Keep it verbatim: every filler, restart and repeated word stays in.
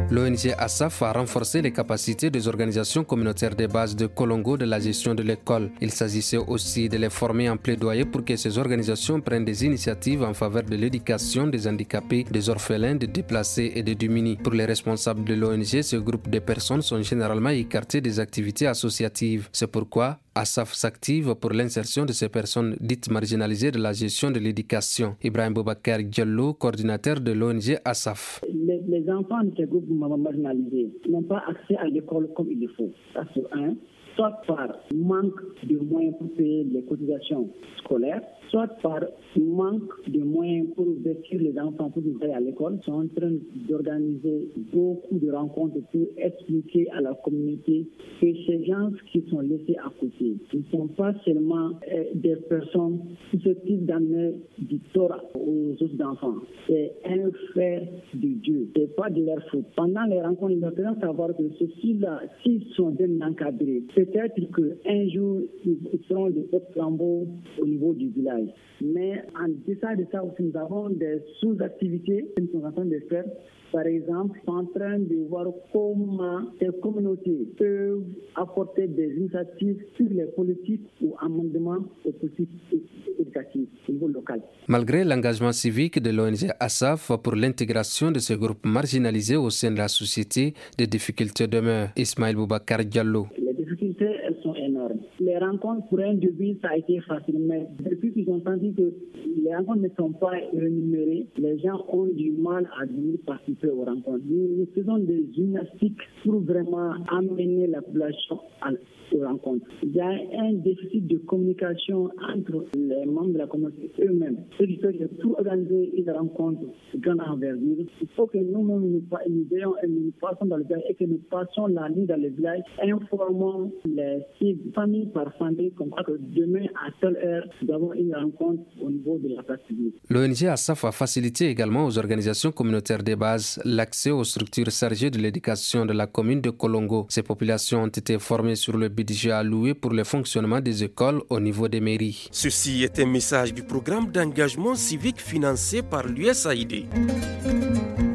L'O N G ASAF a renforcé les capacités des organisations communautaires de base de Kolongo de la gestion de l'école. Il s'agissait aussi de les former en plaidoyer pour que ces organisations prennent des initiatives en faveur de l'éducation des handicapés, des orphelins, des déplacés et des démunis. Pour les responsables de l'O N G, ce groupe de personnes sont généralement écartés des activités associatives. C'est pourquoi ASAF s'active pour l'insertion de ces personnes dites marginalisées de la gestion de l'éducation. Ibrahim Boubacar Diallo, coordinateur de l'O N G ASAF. Les, les enfants de ces groupes marginalisés n'ont pas accès à l'école comme il le faut. Ça, c'est un. Soit par manque de moyens pour payer les cotisations scolaires, soit par manque de moyens pour vêtir les enfants pour aller à l'école. Ils sont en train d'organiser beaucoup de rencontres pour expliquer à la communauté que ces gens qui sont laissés à côté ne sont pas seulement euh, des personnes susceptibles d'amener du tort aux autres enfants. C'est un fait de Dieu. Ce n'est pas de leur faute. Pendant les rencontres, ils doivent savoir que ceux-là, s'ils sont bien encadrés, peut-être qu'un jour, ils seront des autres flambeaux au niveau du village. Mais en deçà de ça aussi, nous avons des sous-activités que nous sommes en train de faire. Par exemple, nous sommes en train de voir comment les communautés peuvent apporter des initiatives sur les politiques ou amendements aux politiques éducatives au niveau local. Malgré l'engagement civique de l'O N G ASAF pour l'intégration de ces groupes marginalisés au sein de la société, des difficultés demeurent. Ismaël Boubacar Diallo. Les difficultés, elles sont énormes. Les rencontres, pour un début, ça a été facile, mais depuis qu'ils ont senti que les rencontres ne sont pas rémunérées, les gens ont du mal à venir participer aux rencontres. Nous faisons des gymnastiques pour vraiment amener la population à aux rencontres. Il y a un déficit de communication entre les membres de la communauté eux-mêmes. Ce qui fait que pour organiser une rencontre de grande envergure, il faut que nous-mêmes nous, nous, nous passons dans le village et que nous passons la nuit dans le village, informant les cibles, famille par famille, comme ça que demain à telle heure, nous avons une rencontre au niveau de la place publique. L'O N G ASAF a facilité également aux organisations communautaires de base l'accès aux structures chargées de l'éducation de la commune de Kolongo. Ces populations ont été formées sur le budget alloué pour le fonctionnement des écoles au niveau des mairies. Ceci est un message du programme d'engagement civique financé par l'U S A I D.